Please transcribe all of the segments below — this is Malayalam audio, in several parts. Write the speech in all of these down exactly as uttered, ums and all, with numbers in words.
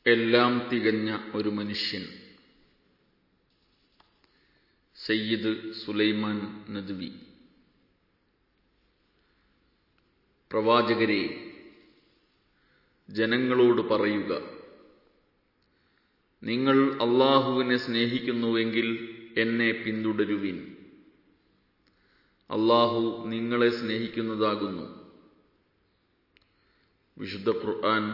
എല്ലാം തികഞ്ഞ ഒരു മനുഷ്യൻ. സയ്യിദ് സുലൈമാൻ നദ്വി. പ്രവാചകരെ, ജനങ്ങളോട് പറയുക, നിങ്ങൾ അല്ലാഹുവിനെ സ്നേഹിക്കുന്നുവെങ്കിൽ എന്നെ പിന്തുടരുവിൻ. അല്ലാഹു നിങ്ങളെ സ്നേഹിക്കുന്നതാകുന്നു. വിശുദ്ധ ഖുർആൻ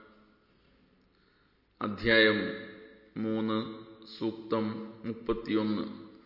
അധ്യായം മൂന്ന് സൂക്തം മുപ്പത്തിയൊന്ന്.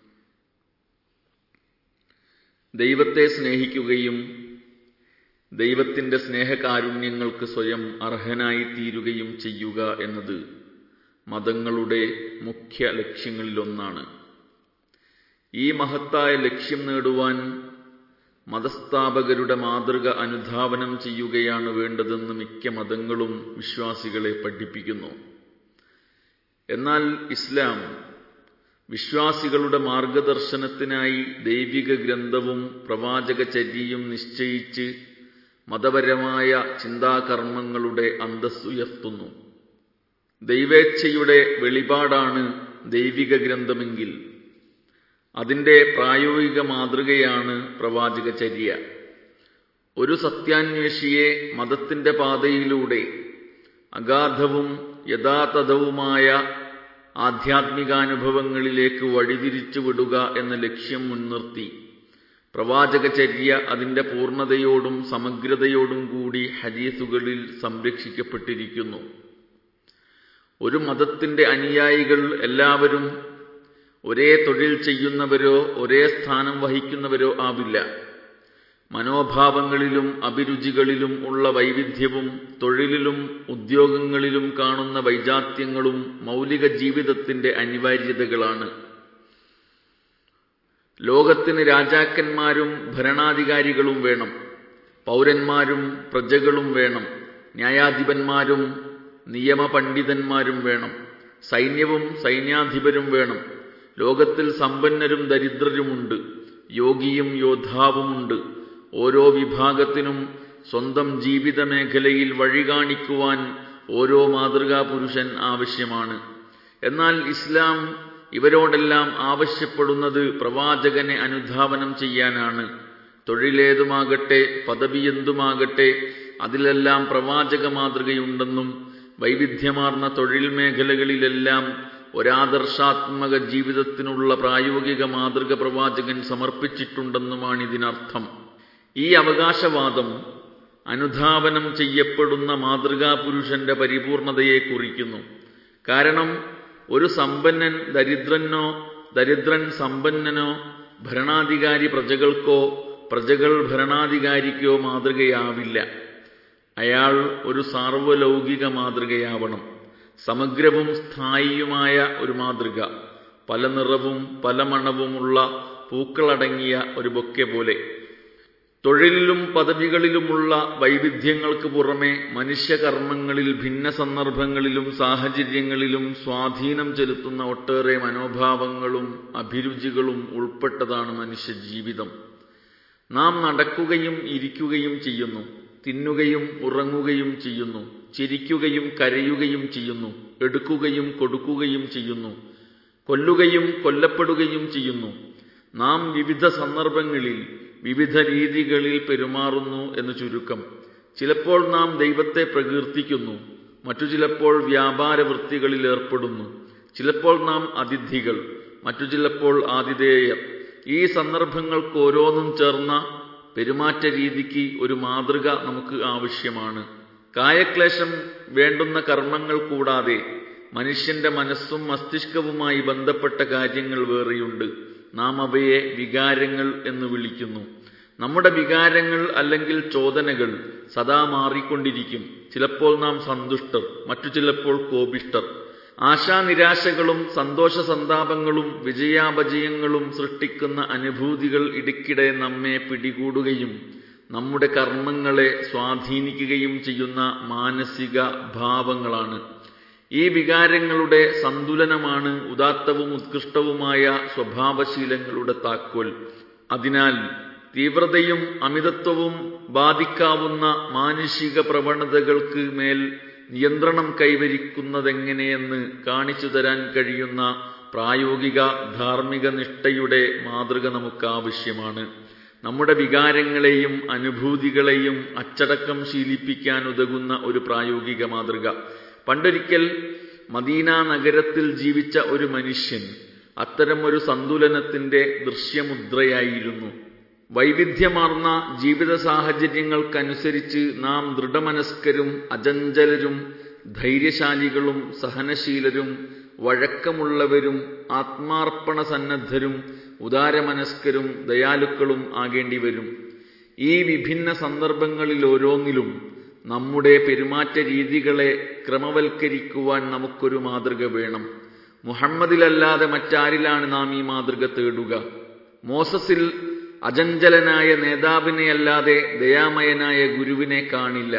ദൈവത്തെ സ്നേഹിക്കുകയും ദൈവത്തിന്റെ സ്നേഹകാരുണ്യങ്ങൾക്ക് സ്വയം അർഹനായി തീരുകയും ചെയ്യുക എന്നത് മതങ്ങളുടെ മുഖ്യ ലക്ഷ്യങ്ങളിലൊന്നാണ്. ഈ മഹത്തായ ലക്ഷ്യം നേടുവാൻ മതസ്ഥാപകരുടെ മാതൃക അനുധാവനം ചെയ്യുകയാണ് വേണ്ടതെന്ന് മിക്ക മതങ്ങളും വിശ്വാസികളെ പഠിപ്പിക്കുന്നു. എന്നാൽ ഇസ്ലാം വിശ്വാസികളുടെ മാർഗദർശനത്തിനായി ദൈവിക ഗ്രന്ഥവും പ്രവാചകചര്യയും നിശ്ചയിച്ച് മതപരമായ ചിന്താകർമ്മങ്ങളുടെ അന്തസ്സുയർത്തുന്നു. ദൈവേച്ഛയുടെ വെളിപാടാണ് ദൈവിക ഗ്രന്ഥമെങ്കിൽ അതിന്റെ പ്രായോഗിക മാതൃകയാണ് പ്രവാചകചര്യ. ഒരു സത്യാന്വേഷിയെ മതത്തിന്റെ പാതയിലൂടെ അഗാധവും യഥാതഥവുമായ ആധ്യാത്മികാനുഭവങ്ങളിലേക്ക് വഴിതിരിച്ചു വിടുക എന്ന ലക്ഷ്യം മുൻനിർത്തി പ്രവാചകചര്യ അതിന്റെ പൂർണ്ണതയോടും സമഗ്രതയോടും കൂടി ഹദീസുകളിൽ സംരക്ഷിക്കപ്പെട്ടിരിക്കുന്നു. ഒരു മതത്തിന്റെ അനുയായികൾ എല്ലാവരും ഒരേ തൊഴിൽ ചെയ്യുന്നവരോ ഒരേ സ്ഥാനം വഹിക്കുന്നവരോ ആവില്ല. മനോഭാവങ്ങളിലും അഭിരുചികളിലും ഉള്ള വൈവിധ്യവും തൊഴിലിലും ഉദ്യോഗങ്ങളിലും കാണുന്ന വൈജാത്യങ്ങളും മൗലിക ജീവിതത്തിന്റെ അനിവാര്യതകളാണ്. ലോകത്തിന് രാജാക്കന്മാരും ഭരണാധികാരികളും വേണം, പൗരന്മാരും പ്രജകളും വേണം, ന്യായാധിപന്മാരും നിയമപണ്ഡിതന്മാരും വേണം, സൈന്യവും സൈന്യാധിപരും വേണം. ലോകത്തിൽ സമ്പന്നരും ദരിദ്രരുമുണ്ട്, യോഗിയും യോദ്ധാവുമുണ്ട്. ഓരോ വിഭാഗത്തിനും സ്വന്തം ജീവിത മേഖലയിൽ വഴി കാണിക്കുവാൻ ഓരോ മാതൃകാ പുരുഷൻ ആവശ്യമാണ്. എന്നാൽ ഇസ്ലാം ഇവരോടെല്ലാം ആവശ്യപ്പെടുന്നത് പ്രവാചകനെ അനുധാവനം ചെയ്യാനാണ്. തൊഴിലേതുമാകട്ടെ പദവിയെന്തുമാകട്ടെ അതിലെല്ലാം പ്രവാചക മാതൃകയുണ്ടെന്നും വൈവിധ്യമാർന്ന തൊഴിൽ മേഖലകളിലെല്ലാം ഒരാദർശാത്മക ജീവിതത്തിനുള്ള പ്രായോഗിക മാതൃക പ്രവാചകൻ സമർപ്പിച്ചിട്ടുണ്ടെന്നുമാണിതിനർത്ഥം. ഈ അവകാശവാദം അനുധാവനം ചെയ്യപ്പെടുന്ന മാതൃകാ പുരുഷന്റെ പരിപൂർണതയെ കുറിക്കുന്നു. കാരണം ഒരു സമ്പന്നൻ ദരിദ്രനോ ദരിദ്രൻ സമ്പന്നനോ ഭരണാധികാരി പ്രജകൾക്കോ പ്രജകൾ ഭരണാധികാരിക്കോ മാതൃകയാവില്ല. അയാൾ ഒരു സാർവലൗകിക മാതൃകയാവണം. സമഗ്രവും സ്ഥായിയുമായ ഒരു മാതൃക, പല നിറവും പല മണവുമുള്ള പൂക്കളടങ്ങിയ ഒരു ബൊക്കെ പോലെ. തൊഴിലിലും പദവികളിലുമുള്ള വൈവിധ്യങ്ങൾക്ക് പുറമെ മനുഷ്യകർമ്മങ്ങളിൽ ഭിന്ന സന്ദർഭങ്ങളിലും സാഹചര്യങ്ങളിലും സ്വാധീനം ചെലുത്തുന്ന ഒട്ടേറെ മനോഭാവങ്ങളും അഭിരുചികളും ഉൾപ്പെട്ടതാണ് മനുഷ്യജീവിതം. നാം നടക്കുകയും ഇരിക്കുകയും ചെയ്യുന്നു, തിന്നുകയും ഉറങ്ങുകയും ചെയ്യുന്നു, ചിരിക്കുകയും കരയുകയും ചെയ്യുന്നു, എടുക്കുകയും കൊടുക്കുകയും ചെയ്യുന്നു, കൊല്ലുകയും കൊല്ലപ്പെടുകയും ചെയ്യുന്നു. നാം വിവിധ സന്ദർഭങ്ങളിൽ വിവിധ രീതികളിൽ പെരുമാറുന്നു എന്ന് ചുരുക്കം. ചിലപ്പോൾ നാം ദൈവത്തെ പ്രകീർത്തിക്കുന്നു, മറ്റു ചിലപ്പോൾ വ്യാപാര വൃത്തികളിൽ ഏർപ്പെടുന്നു. ചിലപ്പോൾ നാം അതിഥികൾ, മറ്റു ചിലപ്പോൾ ആതിഥേയർ. ഈ സന്ദർഭങ്ങൾക്ക് ഓരോന്നും ചേർന്ന പെരുമാറ്റ രീതിക്ക് ഒരു മാതൃക നമുക്ക് ആവശ്യമാണ്. കായക്ലേശം വേണ്ടുന്ന കർമ്മങ്ങൾ കൂടാതെ മനുഷ്യന്റെ മനസ്സും മസ്തിഷ്കവുമായി ബന്ധപ്പെട്ട കാര്യങ്ങൾ വേറെയുണ്ട്. നാം അവയെ വികാരങ്ങൾ എന്ന് വിളിക്കുന്നു. നമ്മുടെ വികാരങ്ങൾ അല്ലെങ്കിൽ ചോദനകൾ സദാ മാറിക്കൊണ്ടിരിക്കും. ചിലപ്പോൾ നാം സന്തുഷ്ടർ, മറ്റു ചിലപ്പോൾ കോപിഷ്ടർ. ആശാനിരാശകളും സന്തോഷ സന്താപങ്ങളും വിജയാപജയങ്ങളും സൃഷ്ടിക്കുന്ന അനുഭൂതികൾ ഇടയ്ക്കിടെ നമ്മെ പിടികൂടുകയും നമ്മുടെ കർമ്മങ്ങളെ സ്വാധീനിക്കുകയും ചെയ്യുന്ന മാനസിക ഭാവങ്ങളാണ്. ഈ വികാരങ്ങളുടെ സന്തുലനമാണ് ഉദാത്തവും ഉത്കൃഷ്ടവുമായ സ്വഭാവശീലങ്ങളുടെ താക്കോൽ. അതിനാൽ തീവ്രതയും അമിതത്വവും ബാധിക്കാവുന്ന മാനുഷിക പ്രവണതകൾക്ക് മേൽ നിയന്ത്രണം കൈവരിക്കുന്നതെങ്ങനെയെന്ന് കാണിച്ചു തരാൻ കഴിയുന്ന പ്രായോഗിക ധാർമ്മിക നിഷ്ഠയുടെ മാതൃക നമുക്ക് ആവശ്യമാണ്. നമ്മുടെ വികാരങ്ങളെയും അനുഭൂതികളെയും അച്ചടക്കം ശീലിപ്പിക്കാൻ ഉതകുന്ന ഒരു പ്രായോഗിക മാതൃക. പണ്ടൊരിക്കൽ മദീന നഗരത്തിൽ ജീവിച്ച ഒരു മനുഷ്യൻ അത്തരം ഒരു സന്തുലനത്തിന്റെ ദൃശ്യമുദ്രയായിരുന്നു. വൈവിധ്യമാർന്ന ജീവിത സാഹചര്യങ്ങൾക്കനുസരിച്ച് നാം ദൃഢമനസ്കരും അചഞ്ചലരും ധൈര്യശാലികളും സഹനശീലരും വഴക്കമുള്ളവരും ആത്മാർപ്പണ സന്നദ്ധരും ഉദാരമനസ്കരും ദയാലുക്കളും ആകേണ്ടി വരും. ഈ വിഭിന്ന സന്ദർഭങ്ങളിൽ ഓരോന്നിലും നമ്മുടെ പെരുമാറ്റ രീതികളെ ക്രമവൽക്കരിക്കുവാൻ നമുക്കൊരു മാതൃക വേണം. മുഹമ്മദിലല്ലാതെ മറ്റാരിലാണ് നാം ഈ മാതൃക തേടുക? മോസസിൽ അചഞ്ചലനായ നേതാവിനെയല്ലാതെ ദയാമയനായ ഗുരുവിനെ കാണില്ല.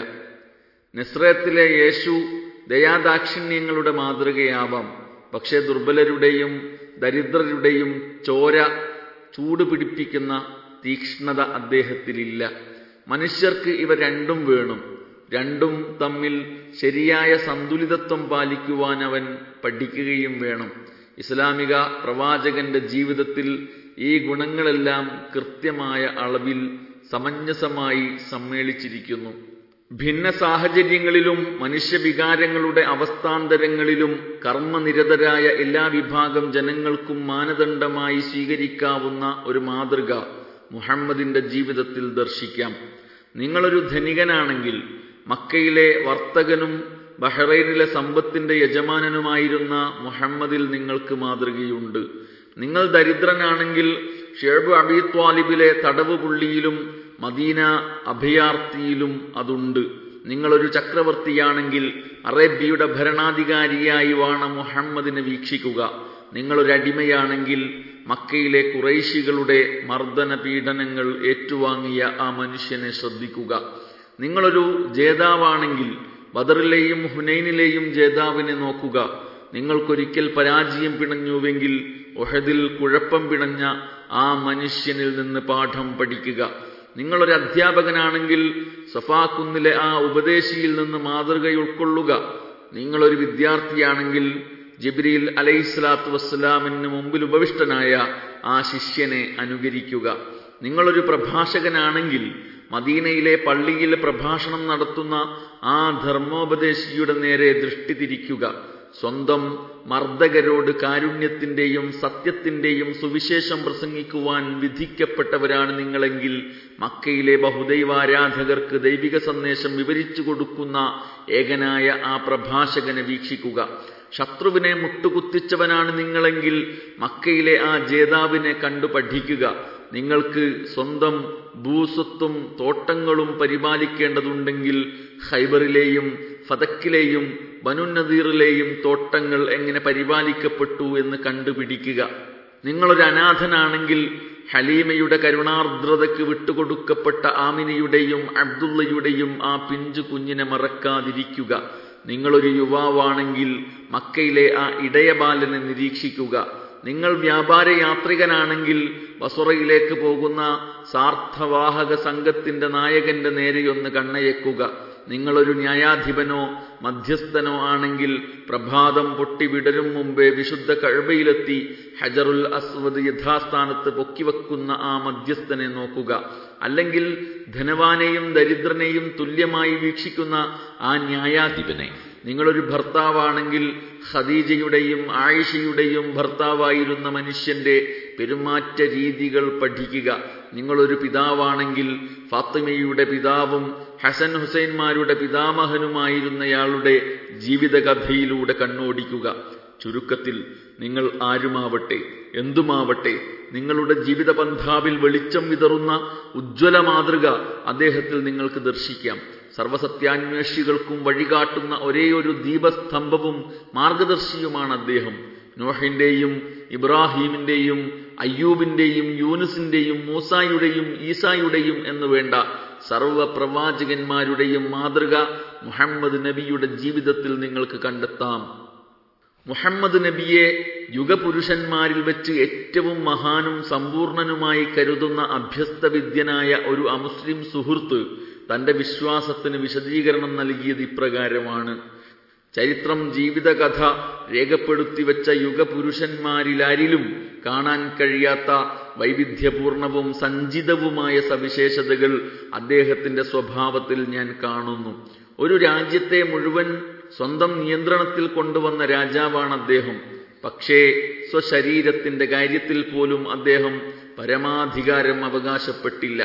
നസ്രത്തിലെ യേശു ദയാദാക്ഷിണ്യങ്ങളുടെ മാതൃകയാവാം. പക്ഷേ ദുർബലരുടെയും ദരിദ്രരുടെയും ചോര ചൂടുപിടിപ്പിക്കുന്ന തീക്ഷ്ണത അദ്ദേഹത്തിലില്ല. മനുഷ്യർക്ക് ഇവ രണ്ടും വേണം. രണ്ടും തമ്മിൽ ശരിയായ സന്തുലിതത്വം പാലിക്കുവാൻ അവൻ പഠിക്കുകയും വേണം. ഇസ്ലാമിക പ്രവാചകന്റെ ജീവിതത്തിൽ ഈ ഗുണങ്ങളെല്ലാം കൃത്യമായ അളവിൽ സമഞ്ജസമായി സമ്മേളിച്ചിരിക്കുന്നു. ഭിന്ന സാഹചര്യങ്ങളിലും മനുഷ്യവികാരങ്ങളുടെ അവസ്ഥാന്തരങ്ങളിലും കർമ്മനിരതരായ എല്ലാ വിഭാഗം ജനങ്ങൾക്കും മാനദണ്ഡമായി സ്വീകരിക്കാവുന്ന ഒരു മാതൃക മുഹമ്മദിന്റെ ജീവിതത്തിൽ ദർശിക്കാം. നിങ്ങളൊരു ധനികനാണെങ്കിൽ മക്കയിലെ വർത്തകനും ബഹ്റൈനിലെ സമ്പത്തിന്റെ യജമാനനുമായിരുന്ന മുഹമ്മദിൽ നിങ്ങൾക്ക് മാതൃകയുണ്ട്. നിങ്ങൾ ദരിദ്രനാണെങ്കിൽ ഷുഐബ് അബീ ത്വാലിബിലെ തടവുപുള്ളിയിലും മദീന അഭയാർത്ഥിയിലും അതുണ്ട്. നിങ്ങളൊരു ചക്രവർത്തിയാണെങ്കിൽ അറേബ്യയുടെ ഭരണാധികാരിയായി വാണ മുഹമ്മദിനെ വീക്ഷിക്കുക. നിങ്ങളൊരു അടിമയാണെങ്കിൽ മക്കയിലെ ഖുറൈശികളുടെ മർദ്ദന പീഡനങ്ങൾ ഏറ്റുവാങ്ങിയ ആ മനുഷ്യനെ ശ്രദ്ധിക്കുക. നിങ്ങളൊരു ജേതാവാണെങ്കിൽ ബദറിലെയും ഹുനൈനിലെയും ജേതാവിനെ നോക്കുക. നിങ്ങൾക്കൊരിക്കൽ പരാജയം പിണഞ്ഞുവെങ്കിൽ ഉഹദിൽ കുഴപ്പം പിണഞ്ഞ ആ മനുഷ്യനിൽ നിന്ന് പാഠം പഠിക്കുക. നിങ്ങളൊരു അധ്യാപകനാണെങ്കിൽ സഫാ കുന്നിലെ ആ ഉപദേശിയിൽ നിന്ന് മാതൃക ഉൾക്കൊള്ളുക. നിങ്ങളൊരു വിദ്യാർത്ഥിയാണെങ്കിൽ ജിബ്രീൽ അലൈഹിസ്സലാത്തു വസ്സലാമിന് മുമ്പിൽ ഉപവിഷ്ടനായ ആ ശിഷ്യനെ അനുകരിക്കുക. നിങ്ങളൊരു പ്രഭാഷകനാണെങ്കിൽ മദീനയിലെ പള്ളിയിൽ പ്രഭാഷണം നടത്തുന്ന ആ ധർമ്മോപദേശിയുടെ നേരെ ദൃഷ്ടി തിരിക്കുക. സ്വന്തം മർദ്ദകരോട് കാരുണ്യത്തിന്റെയും സത്യത്തിന്റെയും സുവിശേഷം പ്രസംഗിക്കുവാൻ വിധിക്കപ്പെട്ടവരാണ് നിങ്ങളെങ്കിൽ മക്കയിലെ ബഹുദൈവാരാധകർക്ക് ദൈവിക സന്ദേശം വിവരിച്ചു കൊടുക്കുന്ന ഏകനായ ആ പ്രഭാഷകനെ വീക്ഷിക്കുക. ശത്രുവിനെ മുട്ടുകുത്തിച്ചവനാണ് നിങ്ങളെങ്കിൽ മക്കയിലെ ആ ജേതാവിനെ കണ്ടു പഠിക്കുക. നിങ്ങൾക്ക് സ്വന്തം ഭൂസ്വത്തും തോട്ടങ്ങളും പരിപാലിക്കേണ്ടതുണ്ടെങ്കിൽ ഖൈബറിലെയും ഫതക്കിലെയും ബനുന്നദീറിലെയും തോട്ടങ്ങൾ എങ്ങനെ പരിപാലിക്കപ്പെട്ടു എന്ന് കണ്ടുപിടിക്കുക. നിങ്ങളൊരു അനാഥനാണെങ്കിൽ ഹലീമയുടെ കരുണാർദ്രതയ്ക്ക് വിട്ടുകൊടുക്കപ്പെട്ട ആമിനയുടെയും അബ്ദുള്ളയുടെയും ആ പിഞ്ചു കുഞ്ഞിനെ മറക്കാതിരിക്കുക. നിങ്ങളൊരു യുവാവാണെങ്കിൽ മക്കയിലെ ആ ഇടയബാലനെ നിരീക്ഷിക്കുക. നിങ്ങൾ വ്യാപാര യാത്രികനാണെങ്കിൽ ബസ്വറയിലേക്ക് പോകുന്ന സാർത്ഥവാഹക സംഘത്തിന്റെ നായകന്റെ നേരെയൊന്ന് കണ്ണയക്കുക. നിങ്ങളൊരു ന്യായാധിപനോ മധ്യസ്ഥനോ ആണെങ്കിൽ പ്രഭാതം പൊട്ടി വിടരും മുമ്പേ വിശുദ്ധ കഅബയിലെത്തി ഹജറുൽ അസ്വദ് യഥാസ്ഥാനത്ത് പൊക്കിവെക്കുന്ന ആ മധ്യസ്ഥനെ നോക്കുക. അല്ലെങ്കിൽ ധനവാനെയും ദരിദ്രനെയും തുല്യമായി വീക്ഷിക്കുന്ന ആ ന്യായാധിപനെ. നിങ്ങളൊരു ഭർത്താവാണെങ്കിൽ ഖദീജയുടെയും ആയിഷയുടെയും ഭർത്താവായിരുന്ന മനുഷ്യന്റെ പെരുമാറ്റ രീതികൾ പഠിക്കുക. നിങ്ങളൊരു പിതാവാണെങ്കിൽ ഫാത്തിമയുടെ പിതാവും ഹസൻ ഹുസൈൻമാരുടെ പിതാമഹനുമായിരുന്നയാളുടെ ജീവിതകഥയിലൂടെ കണ്ണോടിക്കുക. ചുരുക്കത്തിൽ നിങ്ങൾ ആരുമാവട്ടെ എന്തുമാവട്ടെ നിങ്ങളുടെ ജീവിത പന്ഥാവിൽ വെളിച്ചം വിതറുന്ന ഉജ്ജ്വല മാതൃക അദ്ദേഹത്തിൽ നിങ്ങൾക്ക് ദർശിക്കാം. സർവസത്യാന്വേഷികൾക്കും വഴികാട്ടുന്ന ഒരേയൊരു ദീപസ്തംഭവും മാർഗദർശിയുമാണ് അദ്ദേഹം. നോഹിന്റെയും ഇബ്രാഹീമിന്റെയും അയ്യൂബിന്റെയും യൂനുസിന്റെയും മൂസായുടെയും ഈസായുടെയും എന്ന് വേണ്ട സർവ പ്രവാചകന്മാരുടെയും മാതൃക മുഹമ്മദ് നബിയുടെ ജീവിതത്തിൽ നിങ്ങൾക്ക് കണ്ടെത്താം. മുഹമ്മദ് നബിയെ യുഗപുരുഷന്മാരിൽ വെച്ച് ഏറ്റവും മഹാനും സമ്പൂർണനുമായി കരുതുന്ന അഭ്യസ്തവിദ്യനായ ഒരു അമുസ്ലിം സുഹൃത്ത് തന്റെ വിശ്വാസത്തിന് വിശദീകരണം നൽകിയത് ഇപ്രകാരമാണ്: ചരിത്രം ജീവിതകഥ രേഖപ്പെടുത്തിവെച്ച യുഗപുരുഷന്മാരിലാരിലും കാണാൻ കഴിയാത്ത വൈവിധ്യപൂർണവും സഞ്ചിതവുമായ സവിശേഷതകൾ അദ്ദേഹത്തിന്റെ സ്വഭാവത്തിൽ ഞാൻ കാണുന്നു. ഒരു രാജ്യത്തെ മുഴുവൻ സ്വന്തം നിയന്ത്രണത്തിൽ കൊണ്ടുവന്ന രാജാവാണ് അദ്ദേഹം. പക്ഷേ സ്വശരീരത്തിന്റെ കാര്യത്തിൽ പോലും അദ്ദേഹം പരമാധികാരം അവകാശപ്പെട്ടില്ല.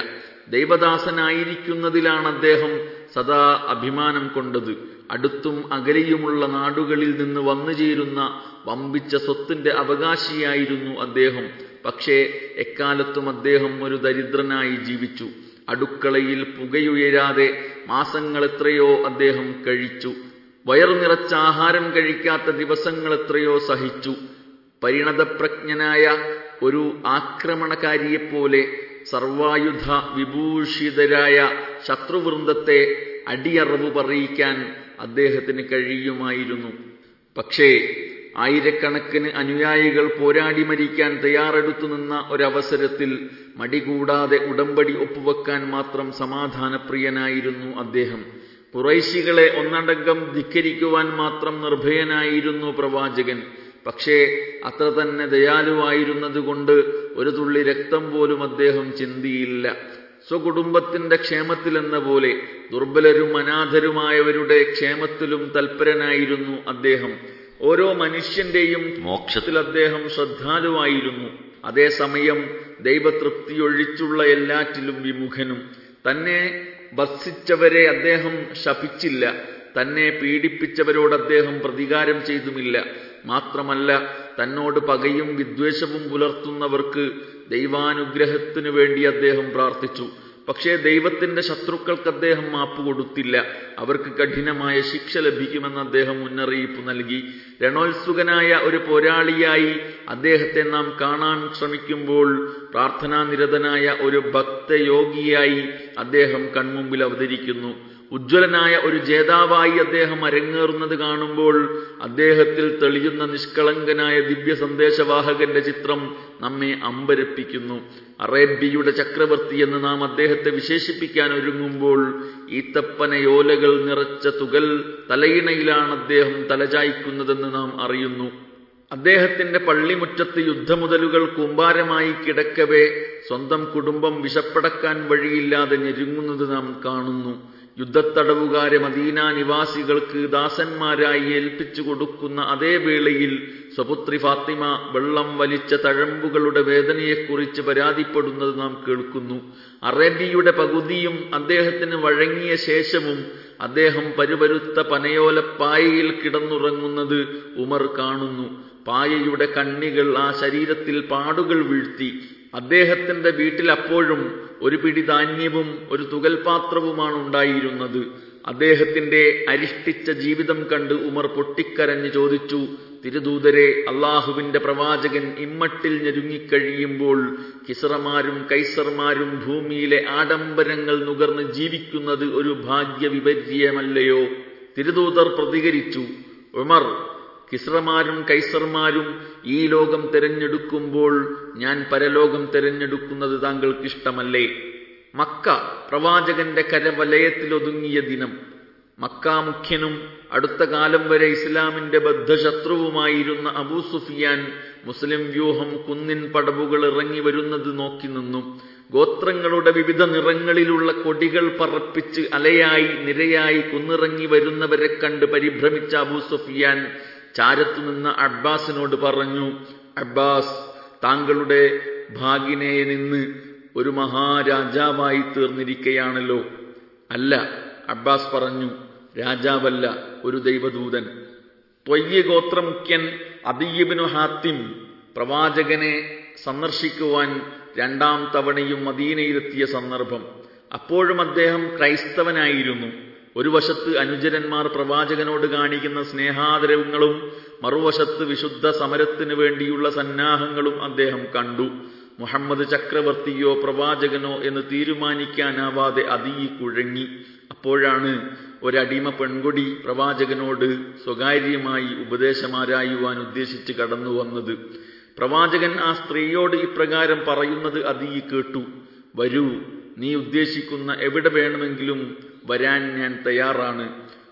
ദൈവദാസനായിരിക്കുന്നതിലാണ് അദ്ദേഹം സദാ അഭിമാനം കൊണ്ടത്. അടുത്തും അകലെയുമുള്ള നാടുകളിൽ നിന്ന് വന്നുചേരുന്ന വമ്പിച്ച സ്വത്തിന്റെ അവകാശിയായിരുന്നു അദ്ദേഹം. പക്ഷേ എക്കാലത്തും അദ്ദേഹം ഒരു ദരിദ്രനായി ജീവിച്ചു. അടുക്കളയിൽ പുകയുയരാതെ മാസങ്ങൾ എത്രയോ അദ്ദേഹം കഴിച്ചു. വയറു നിറച്ച ആഹാരം കഴിക്കാത്ത ദിവസങ്ങൾ എത്രയോ സഹിച്ചു. പരിണതപ്രജ്ഞനായ ഒരു ആക്രമണകാരിയെപ്പോലെ സർവായുധ വിഭൂഷിതരായ ശത്രുവൃന്ദത്തെ അടിയറവ് പറയിക്കാൻ അദ്ദേഹത്തിന് കഴിയുമായിരുന്നു. പക്ഷേ ആയിരക്കണക്കിന് അനുയായികൾ പോരാടി മരിക്കാൻ തയ്യാറെടുത്തു നിന്ന ഒരവസരത്തിൽ മടികൂടാതെ ഉടമ്പടി ഒപ്പുവെക്കാൻ മാത്രം സമാധാനപ്രിയനായിരുന്നു അദ്ദേഹം. ഖുറൈശികളെ ഒന്നടങ്കം ധിക്കരിക്കുവാൻ മാത്രം നിർഭയനായിരുന്നു പ്രവാചകൻ. പക്ഷേ അത്ര തന്നെ ദയാലുവായിരുന്നതുകൊണ്ട് ഒരു തുള്ളി രക്തം പോലും അദ്ദേഹം ചിന്തിയില്ല. സ്വകുടുംബത്തിന്റെ ക്ഷേമത്തിലെന്ന പോലെ ദുർബലരും അനാഥരുമായവരുടെ ക്ഷേമത്തിലും തൽപരനായിരുന്നു അദ്ദേഹം. ഓരോ മനുഷ്യന്റെയും മോക്ഷത്തിൽ അദ്ദേഹം ശ്രദ്ധാലുവായിരുന്നു. അതേസമയം ദൈവതൃപ്തിയൊഴിച്ചുള്ള എല്ലാറ്റിലും വിമുഖനും. തന്നെ ഭർഷിച്ചവരെ അദ്ദേഹം ശപിച്ചില്ല. തന്നെ പീഡിപ്പിച്ചവരോട് അദ്ദേഹം പ്രതികാരം ചെയ്തുമില്ല. മാത്രമല്ല, തന്നോട് പകയും വിദ്വേഷവും പുലർത്തുന്നവർക്ക് ദൈവാനുഗ്രഹത്തിനു വേണ്ടി അദ്ദേഹം പ്രാർത്ഥിച്ചു. പക്ഷേ ദൈവത്തിന്റെ ശത്രുക്കൾക്ക് അദ്ദേഹം മാപ്പ് കൊടുത്തില്ല. അവർക്ക് കഠിനമായ ശിക്ഷ ലഭിക്കുമെന്ന് അദ്ദേഹം മുന്നറിയിപ്പ് നൽകി. രണോത്സുകനായ ഒരു പോരാളിയായി അദ്ദേഹത്തെ നാം കാണാൻ ശ്രമിക്കുമ്പോൾ പ്രാർത്ഥനാനിരതനായ ഒരു ഭക്തയോഗിയായി അദ്ദേഹം കൺമുമ്പിൽ അവതരിക്കുന്നു. ഉജ്ജ്വലനായ ഒരു ജേതാവായി അദ്ദേഹം അരങ്ങേറുന്നത് കാണുമ്പോൾ അദ്ദേഹത്തിൽ തെളിയുന്ന നിഷ്കളങ്കനായ ദിവ്യ സന്ദേശവാഹകന്റെ ചിത്രം നമ്മെ അമ്പരപ്പിക്കുന്നു. അറേബ്യയുടെ ചക്രവർത്തി എന്ന് നാം അദ്ദേഹത്തെ വിശേഷിപ്പിക്കാൻ ഒരുങ്ങുമ്പോൾ ഈത്തപ്പനയോലകൾ നിറച്ച തുകൽ തലയിണയിലാണ് അദ്ദേഹം തലചായ്ക്കുന്നതെന്ന് നാം അറിയുന്നു. അദ്ദേഹത്തിന്റെ പള്ളിമുറ്റത്ത് യുദ്ധമുതലുകൾ കൂമ്പാരമായി കിടക്കവേ സ്വന്തം കുടുംബം വിശപ്പടക്കാൻ വഴിയില്ലാതെ ഞെരുങ്ങുന്നത് നാം കാണുന്നു. യുദ്ധത്തടവുകാരെ മദീന നിവാസികൾക്ക് ദാസന്മാരായി ഏൽപ്പിച്ചു കൊടുക്കുന്ന അതേ വേളയിൽ സ്വപുത്രി ഫാത്തിമ വെള്ളം വലിച്ച തഴമ്പുകളുടെ വേദനയെക്കുറിച്ച് പരാതിപ്പെടുന്നത് നാം കേൾക്കുന്നു. അറേബ്യയുടെ പകുതിയും അദ്ദേഹത്തിന് വഴങ്ങിയ ശേഷവും അദ്ദേഹം പരുപരുത്ത പനയോലപ്പായയിൽ കിടന്നുറങ്ങുന്നത് ഉമർ കാണുന്നു. പായയുടെ കണ്ണികൾ ആ ശരീരത്തിൽ പാടുകൾ വീഴ്ത്തി. അദ്ദേഹത്തിന്റെ വീട്ടിൽ അപ്പോഴും ഒരു പിടി ധാന്യവും ഒരു തുകൽപാത്രവുമാണ് ഉണ്ടായിരുന്നത്. അദ്ദേഹത്തിന്റെ അരിഷ്ടിച്ച ജീവിതം കണ്ട് ഉമർ പൊട്ടിക്കരഞ്ഞ് ചോദിച്ചു, തിരുദൂതരെ, അള്ളാഹുവിന്റെ പ്രവാചകൻ ഇമ്മട്ടിൽ ഞെരുങ്ങിക്കഴിയുമ്പോൾ കിസ്റമാരും കൈസർമാരും ഭൂമിയിലെ ആഡംബരങ്ങൾ നുകർന്ന് ജീവിക്കുന്നത് ഒരു ഭാഗ്യവിപര്യമല്ലയോ? തിരുദൂതർ പ്രതികരിച്ചു, ഉമർ, കിസ്റമാരും കൈസർമാരും ഈ ലോകം തെരഞ്ഞെടുക്കുമ്പോൾ ഞാൻ പരലോകം തെരഞ്ഞെടുക്കുന്നത് താങ്കൾക്കിഷ്ടമല്ലേ? മക്ക പ്രവാചകന്റെ കരവലയത്തിലൊതുങ്ങിയ ദിനം. മക്ക മുഖ്യനും അടുത്ത കാലം വരെ ഇസ്ലാമിന്റെ ബദ്ധശത്രുവുമായിരുന്ന അബൂ സുഫിയാൻ മുസ്ലിം വ്യൂഹം കുന്നിൻ പടവുകൾ ഇറങ്ങി വരുന്നത് നോക്കി നിന്നു. ഗോത്രങ്ങളുടെ വിവിധ നിറങ്ങളിലുള്ള കൊടികൾ പറപ്പിച്ച് അലയായി നിരയായി കുന്നിറങ്ങി വരുന്നവരെ കണ്ട് പരിഭ്രമിച്ച അബൂ സുഫിയാൻ ചാരത്തുനിന്ന അബ്ബാസിനോട് പറഞ്ഞു, അബ്ബാസ്, താങ്കളുടെ ഭാഗിനയെ നിന്ന് ഒരു മഹാരാജാവായി തീർന്നിരിക്കുകയാണല്ലോ. അല്ല, അബ്ബാസ് പറഞ്ഞു, രാജാവല്ല, ഒരു ദൈവദൂതൻ. ത്വയ്യ് ഗോത്രമുഖ്യൻ അദീയ് ഇബ്നു ഹാത്തിം പ്രവാചകനെ സന്ദർശിക്കുവാൻ രണ്ടാം തവണയും മദീനയിലെത്തിയ സന്ദർഭം. അപ്പോഴും അദ്ദേഹം ക്രൈസ്തവനായിരുന്നു. ഒരു വശത്ത് അനുചരന്മാർ പ്രവാചകനോട് കാണിക്കുന്ന സ്നേഹാദരങ്ങളും മറുവശത്ത് വിശുദ്ധ സമരത്തിനു വേണ്ടിയുള്ള സന്നാഹങ്ങളും അദ്ദേഹം കണ്ടു. മുഹമ്മദ് ചക്രവർത്തിയോ പ്രവാചകനോ എന്ന് തീരുമാനിക്കാനാവാതെ അദീയ് കുഴങ്ങി. അപ്പോഴാണ് ഒരടിമ പെൺകൊടി പ്രവാചകനോട് സ്വകാര്യമായി ഉപദേശമാരായുവാൻ ഉദ്ദേശിച്ച് കടന്നു വന്നത്. പ്രവാചകൻ ആ സ്ത്രീയോട് ഇപ്രകാരം പറയുന്നത് അദീയ് കേട്ടു, വരൂ, നീ ഉദ്ദേശിക്കുന്ന എവിടെ വേണമെങ്കിലും വരാൻ ഞാൻ തയ്യാറാണ്.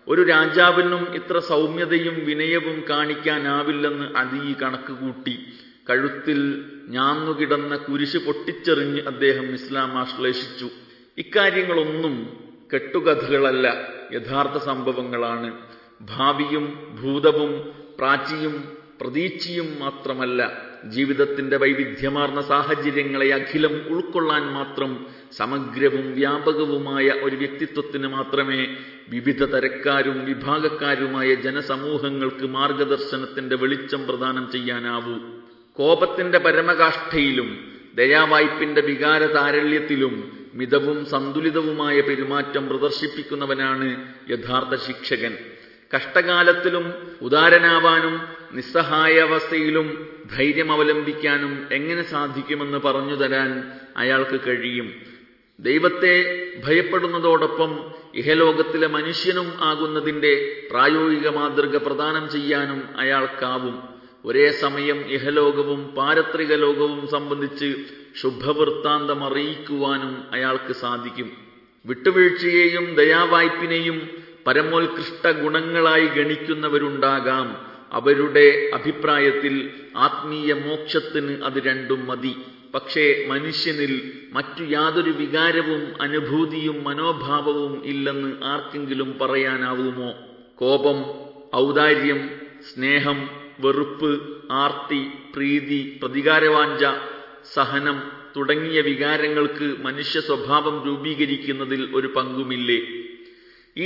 ഒരു രാജാവിനും ഇത്ര സൗമ്യതയും വിനയവും കാണിക്കാനാവില്ലെന്ന് അദീ കണക്കുകൂട്ടി കഴുത്തിൽ ഞാന്നുകിടന്ന കുരിശ് പൊട്ടിച്ചെറിഞ്ഞ് അദ്ദേഹം ഇസ്ലാം ആശ്ലേഷിച്ചു. ഇക്കാര്യങ്ങളൊന്നും കെട്ടുകഥകളല്ല, യഥാർത്ഥ സംഭവങ്ങളാണ്. ഭാവിയും ഭൂതവും പ്രാചിയും പ്രതീച്ചിയും മാത്രമല്ല, ജീവിതത്തിന്റെ വൈവിധ്യമാർന്ന സാഹചര്യങ്ങളെ അഖിലം ഉൾക്കൊള്ളാൻ മാത്രം സമഗ്രവും വ്യാപകവുമായ ഒരു വ്യക്തിത്വത്തിന് മാത്രമേ വിവിധ തരക്കാരും വിഭാഗക്കാരുമായ ജനസമൂഹങ്ങൾക്ക് മാർഗദർശനത്തിന്റെ വെളിച്ചം പ്രദാനം ചെയ്യാനാവൂ. കോപത്തിന്റെ പരമകാഷ്ഠയിലും ദയാവായ്പിന്റെ വികാര താരള്യത്തിലും മിതവും സന്തുലിതവുമായ പെരുമാറ്റം പ്രദർശിപ്പിക്കുന്നവനാണ് യഥാർത്ഥ ശിക്ഷകൻ. കഷ്ടകാലത്തിലും ഉദാരനാവാനും നിസ്സഹായാവസ്ഥയിലും ധൈര്യം അവലംബിക്കാനും എങ്ങനെ സാധിക്കുമെന്ന് പറഞ്ഞുതരാൻ അയാൾക്ക് കഴിയും. ദൈവത്തെ ഭയപ്പെടുന്നതോടൊപ്പം ഇഹലോകത്തിലെ മനുഷ്യനും ആകുന്നതിന്റെ പ്രായോഗിക മാതൃക പ്രദാനം ചെയ്യാനും അയാൾക്കാവും. ഒരേ സമയം ഇഹലോകവും പാരത്രിക ലോകവും സംബന്ധിച്ച് ശുഭവൃത്താന്തം അറിയിക്കുവാനും അയാൾക്ക് സാധിക്കും. വിട്ടുവീഴ്ചയെയും ദയാവായ്പിനെയും പരമോത്കൃഷ്ട ഗുണങ്ങളായി ഗണിക്കുന്നവരുണ്ടാകാം. അവരുടെ അഭിപ്രായത്തിൽ ആത്മീയ മോക്ഷത്തിന് അത് രണ്ടും മതി. പക്ഷേ മനുഷ്യനിൽ മറ്റു യാതൊരു വികാരവും അനുഭൂതിയും മനോഭാവവും ഇല്ലെന്ന് ആർക്കെങ്കിലും പറയാനാവുമോ? കോപം, ഔദാര്യം, സ്നേഹം, വെറുപ്പ്, ആർത്തി, പ്രീതി, പ്രതികാരവാഞ്ച, സഹനം തുടങ്ങിയ വികാരങ്ങൾക്ക് മനുഷ്യ സ്വഭാവം രൂപീകരിക്കുന്നതിൽ ഒരു പങ്കുമില്ലേ? ഈ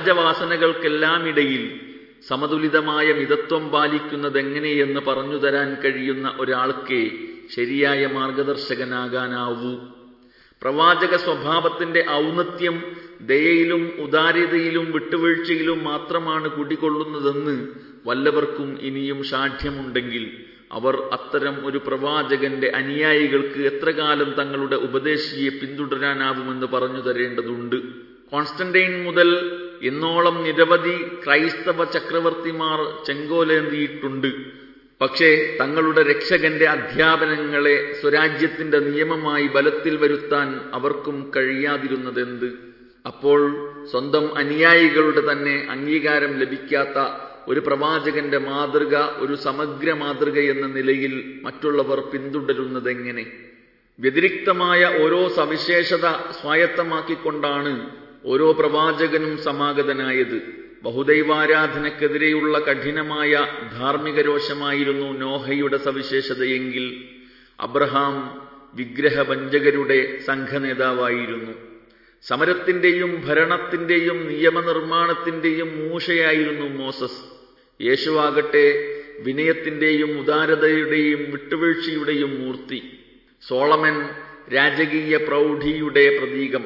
സഹജവാസനകൾക്കെല്ലാമിടയിൽ സമതുലിതമായ മിതത്വം പാലിക്കുന്നതെങ്ങനെയെന്ന് പറഞ്ഞുതരാൻ കഴിയുന്ന ഒരാൾക്കേ ശരിയായ മാർഗദർശകനാകാനാവൂ. പ്രവാചക സ്വഭാവത്തിന്റെ ഔന്നത്യം ദയയിലും ഉദാരതയിലും വിട്ടുവീഴ്ചയിലും മാത്രമാണ് കുടികൊള്ളുന്നതെന്ന് വല്ലവർക്കും ഇനിയും ഷാഠ്യമുണ്ടെങ്കിൽ അവർ അത്തരം ഒരു പ്രവാചകന്റെ അനുയായികൾക്ക് എത്രകാലം തങ്ങളുടെ ഉപദേശിയെ പിന്തുടരാനാവുമെന്ന് പറഞ്ഞു തരേണ്ടതുണ്ട്. കോൺസ്റ്റന്റൈൻ മുതൽ ഇന്നോളം നിരവധി ക്രൈസ്തവ ചക്രവർത്തിമാർ ചെങ്കോലേന്തിയിട്ടുണ്ട്. പക്ഷേ തങ്ങളുടെ രക്ഷകന്റെ അധ്യാപനങ്ങളെ സ്വരാജ്യത്തിന്റെ നിയമമായി ബലത്തിൽ വരുത്താൻ അവർക്കും കഴിയാതിരുന്നതെന്ത്? അപ്പോൾ സ്വന്തം അനുയായികളുടെ തന്നെ അംഗീകാരം ലഭിക്കാത്ത ഒരു പ്രവാചകന്റെ മാതൃക ഒരു സമഗ്ര മാതൃക എന്ന നിലയിൽ മറ്റുള്ളവർ പിന്തുടരുന്നതെങ്ങനെ? വ്യതിരിക്തമായ ഓരോ സവിശേഷത സ്വായത്തമാക്കിക്കൊണ്ടാണ് ഓരോ പ്രവാചകനും സമാഗതനായത്. ബഹുദൈവാരാധനക്കെതിരെയുള്ള കഠിനമായ ധാർമ്മിക രോഷമായിരുന്നു നോഹയുടെ സവിശേഷതയെങ്കിൽ അബ്രഹാം വിഗ്രഹവഞ്ചകരുടെ സംഘനേതാവായിരുന്നു. സമരത്തിന്റെയും ഭരണത്തിന്റെയും നിയമനിർമ്മാണത്തിന്റെയും മൂശയായിരുന്നു മോസസ്. യേശുവാകട്ടെ വിനയത്തിന്റെയും ഉദാരതയുടെയും വിട്ടുവീഴ്ചയുടെയും മൂർത്തി. സോളമൻ രാജകീയ പ്രൗഢിയുടെ പ്രതീകം.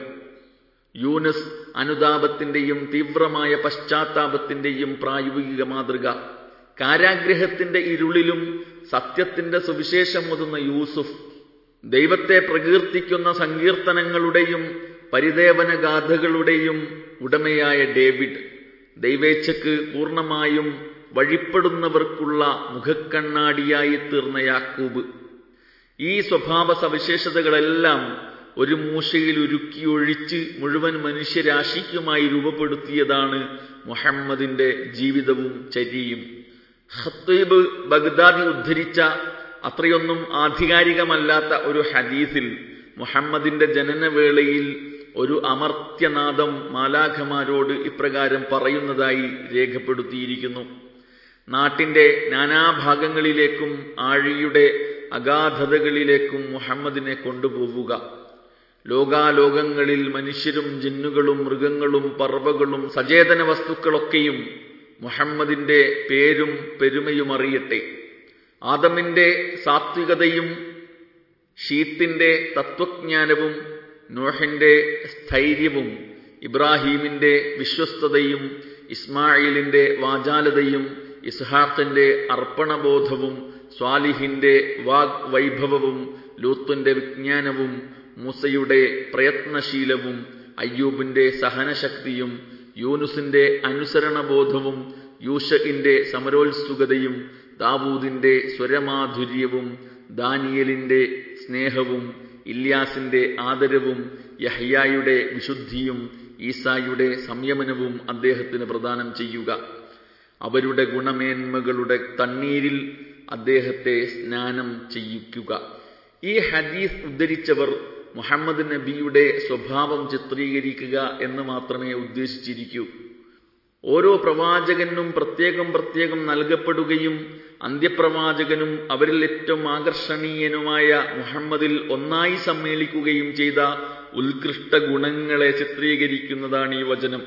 യൂനസ് അനുതാപത്തിന്റെയും തീവ്രമായ പശ്ചാത്താപത്തിന്റെയും പ്രായോഗിക മാതൃക. കാരാഗ്രഹത്തിന്റെ ഇരുളിലും സത്യത്തിന്റെ സുവിശേഷം മുതുന്ന യൂസുഫ്. ദൈവത്തെ പ്രകീർത്തിക്കുന്ന സങ്കീർത്തനങ്ങളുടെയും പരിദേവന ഗാഥകളുടെയും ഉടമയായ ഡേവിഡ്. ദൈവേച്ഛക്ക് പൂർണ്ണമായും വഴിപ്പെടുന്നവർക്കുള്ള മുഖക്കണ്ണാടിയായി തീർന്ന യാക്കൂബ്. ഈ സ്വഭാവ സവിശേഷതകളെല്ലാം ഒരു മൂശയിൽ ഉരുക്കിയൊഴിച്ച് മുഴുവൻ മനുഷ്യരാശിക്കുമായി രൂപപ്പെടുത്തിയതാണ് മുഹമ്മദിന്റെ ജീവിതവും ചര്യയും. ഖത്തീബ് ബഗ്ദാദി ഉദ്ധരിച്ച അത്രയൊന്നും ആധികാരികമല്ലാത്ത ഒരു ഹദീസിൽ മുഹമ്മദിന്റെ ജനനവേളയിൽ ഒരു അമർത്യനാദം മാലാഖമാരോട് ഇപ്രകാരം പറയുന്നതായി രേഖപ്പെടുത്തിയിരിക്കുന്നു: നാട്ടിന്റെ നാനാഭാഗങ്ങളിലേക്കും ആഴിയുടെ അഗാധതകളിലേക്കും മുഹമ്മദിനെ കൊണ്ടുപോവുക. ലോകാലോകങ്ങളിൽ മനുഷ്യരും ജിന്നുകളും മൃഗങ്ങളും പർവ്വകളും സചേതന വസ്തുക്കളൊക്കെയും മുഹമ്മദിന്റെ പേരും പെരുമയും അറിയട്ടെ. ആദമിന്റെ സാത്വികതയും ഷീത്തിന്റെ തത്വജ്ഞാനവും നോഹിന്റെ സ്ഥൈര്യവും ഇബ്രാഹീമിന്റെ വിശ്വസ്തതയും ഇസ്മായിലിന്റെ വാചാലതയും ഇസ്ഹാഖിന്റെ അർപ്പണബോധവും സ്വാലിഹിന്റെ വാഗ് വൈഭവവും ലൂത്തിന്റെ വിജ്ഞാനവും മൂസയുടെ പ്രയത്നശീലവും അയ്യൂബിന്റെ സഹനശക്തിയും യൂനുസിന്റെ അനുസരണബോധവും യൂശഇന്റെ സമരോത്സുകതയും ദാവൂദിന്റെ സ്വരമാധുര്യവും ദാനിയലിന്റെ സ്നേഹവും ഇല്യാസിന്റെ ആദരവും യഹ്യായുടെ വിശുദ്ധിയും ഈസായുടെ സംയമനവും അദ്ദേഹത്തിന് പ്രദാനം ചെയ്യുക. അവരുടെ ഗുണമേന്മകളുടെ തണ്ണീരിൽ അദ്ദേഹത്തെ സ്നാനം ചെയ്യിക്കുക. ഈ ഹദീസ് ഉദ്ധരിച്ചവർ മുഹമ്മദ് നബിയുടെ സ്വഭാവം ചിത്രീകരിക്കുക എന്ന് മാത്രമേ ഉദ്ദേശിച്ചിരിക്കൂ. ഓരോ പ്രവാചകനും പ്രത്യേകം പ്രത്യേകം നൽകപ്പെടുകയും അന്ത്യപ്രവാചകനും അവരിൽ ഏറ്റവും ആകർഷണീയനുമായ മുഹമ്മദിൽ ഒന്നായി സമ്മേളിക്കുകയും ചെയ്ത ഉത്കൃഷ്ട ഗുണങ്ങളെ ചിത്രീകരിക്കുന്നതാണ് ഈ വചനം.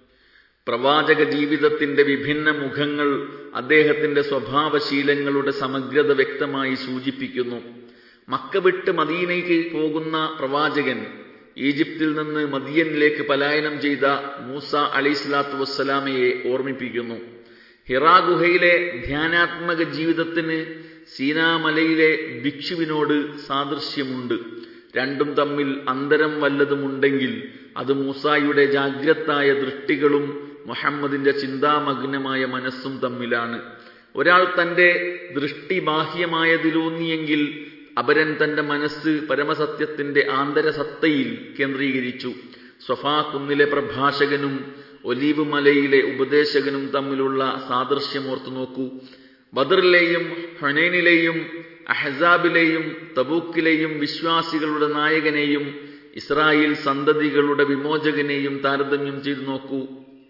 പ്രവാചക ജീവിതത്തിന്റെ വിഭിന്ന മുഖങ്ങൾ അദ്ദേഹത്തിന്റെ സ്വഭാവശീലങ്ങളുടെ സമഗ്രത വ്യക്തമായി സൂചിപ്പിക്കുന്നു. മക്ക വിട്ട് മദീനയ്ക്ക് പോകുന്ന പ്രവാചകൻ ഈജിപ്തിൽ നിന്ന് മദിയനിലേക്ക് പലായനം ചെയ്ത മൂസ അലൈഹിസ്സലാത്തു വസ്സലാമയെ ഓർമ്മിപ്പിക്കുന്നു. ഹിറാ ഗുഹയിലെ ധ്യാനാത്മക ജീവിതത്തിന് സീനാമലയിലെ ഭിക്ഷുവിനോട് സാദൃശ്യമുണ്ട്. രണ്ടും തമ്മിൽ അന്തരം വല്ലതുമുണ്ടെങ്കിൽ അത് മൂസായുടെ ജാഗ്രതായ ദൃഷ്ടികളും മുഹമ്മദിന്റെ ചിന്താമഗ്നമായ മനസ്സും തമ്മിലാണ്. ഒരാൾ തന്റെ ദൃഷ്ടി ബാഹ്യമായതിലൂന്നിയെങ്കിൽ അപരൻ തന്റെ മനസ്സ് പരമസത്യത്തിന്റെ ആന്തരസത്തയിൽ കേന്ദ്രീകരിച്ചു. സ്വഫാ കുന്നിലെ പ്രഭാഷകനും ഒലീവ് മലയിലെ ഉപദേശകനും തമ്മിലുള്ള സാദൃശ്യമോർത്തു നോക്കൂ. ബദറിലെയും ഹുനൈനിലെയും അഹ്സാബിലെയും തബൂക്കിലെയും വിശ്വാസികളുടെ നായകനെയും ഇസ്രായേൽ സന്തതികളുടെ വിമോചകനെയും താരതമ്യം ചെയ്തു നോക്കൂ.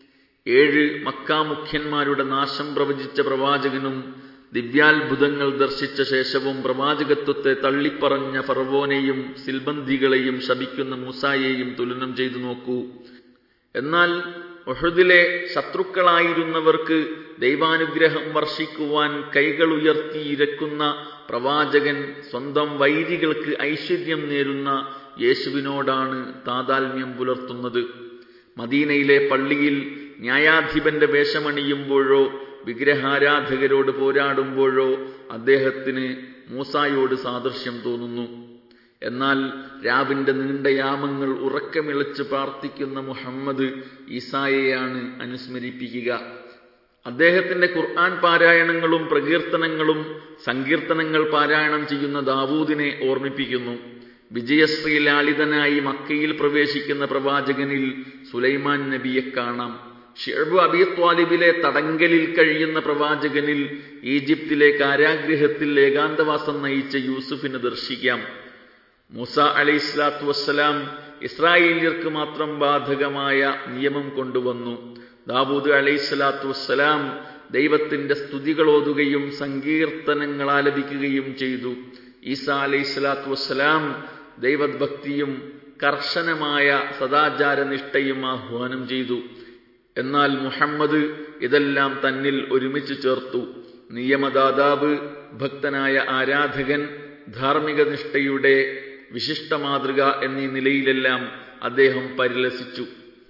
ഏഴ് മക്കാ മുഖ്യന്മാരുടെ നാശം പ്രവചിച്ച പ്രവാചകനും ദിവ്യാത്ഭുതങ്ങൾ ദർശിച്ച ശേഷവും പ്രവാചകത്വത്തെ തള്ളിപ്പറഞ്ഞ ഫറവോനെയും സിൽബന്ധികളെയും ശപിക്കുന്ന മൂസായെയും തുലനം ചെയ്തു നോക്കൂ. എന്നാൽ ഉഹദിലെ ശത്രുക്കളായിരുന്നവർക്ക് ദൈവാനുഗ്രഹം വർഷിക്കുവാൻ കൈകൾ ഉയർത്തിയിരിക്കുന്ന പ്രവാചകൻ സ്വന്തം വൈരികൾക്ക് ഐശ്വര്യം നേരുന്ന യേശുവിനോടാണ് താതാത്മ്യം പുലർത്തുന്നത്. മദീനയിലെ പള്ളിയിൽ ന്യായാധിപന്റെ വേഷമണിയുമ്പോഴോ വിഗ്രഹാരാധകരോട് പോരാടുമ്പോഴോ അദ്ദേഹത്തിന് മൂസായോട് സാദൃശ്യം തോന്നുന്നു. എന്നാൽ രാവിന്റെ നീണ്ട യാമങ്ങൾ ഉറക്കമിളച്ച് പ്രാർത്ഥിക്കുന്ന മുഹമ്മദ് ഈസായെയാണ് അനുസ്മരിപ്പിക്കുക. അദ്ദേഹത്തിന്റെ ഖുർആൻ പാരായണങ്ങളും പ്രകീർത്തനങ്ങളും സങ്കീർത്തനങ്ങൾ പാരായണം ചെയ്യുന്ന ദാവൂദിനെ ഓർമ്മിപ്പിക്കുന്നു. വിജയശ്രീ ലാളിതനായി മക്കയിൽ പ്രവേശിക്കുന്ന പ്രവാചകനിൽ സുലൈമാൻ നബിയെ കാണാം. ഷിഅബ് അബീ ത്വാലിബിലെ തടങ്കലിൽ കഴിയുന്ന പ്രവാചകനിൽ ഈജിപ്തിലെ കാരാഗൃഹത്തിൽ ഏകാന്തവാസം നയിച്ച യൂസുഫിനെ ദർശിക്കാം. മൂസ അലൈഹിസ്സലാത്തു വസ്സലാം ഇസ്രായേല്യർക്ക് മാത്രം ബാധകമായ നിയമം കൊണ്ടുവന്നു. ദാവൂദ് അലൈഹിസ്സലാത്തു വസ്സലാം ദൈവത്തിന്റെ സ്തുതികളോതുകയും സങ്കീർത്തനങ്ങൾ ആലപിക്കുകയും ചെയ്തു. ഈസാ അലൈഹിസ്സലാത്തു വസ്സലാം ദൈവഭക്തിയും കർശനമായ സദാചാരനിഷ്ഠയും ആഹ്വാനം ചെയ്തു. എന്നാൽ മുഹമ്മദ് ഇതെല്ലാം തന്നിൽ ഒരുമിച്ച് ചേർത്തു. നിയമദാതാവ്, ഭക്തനായ ആരാധകൻ, ധാർമ്മിക നിഷ്ഠയുടെ വിശിഷ്ട മാതൃക എന്നീ നിലയിലെല്ലാം അദ്ദേഹം പരിലസിച്ചു.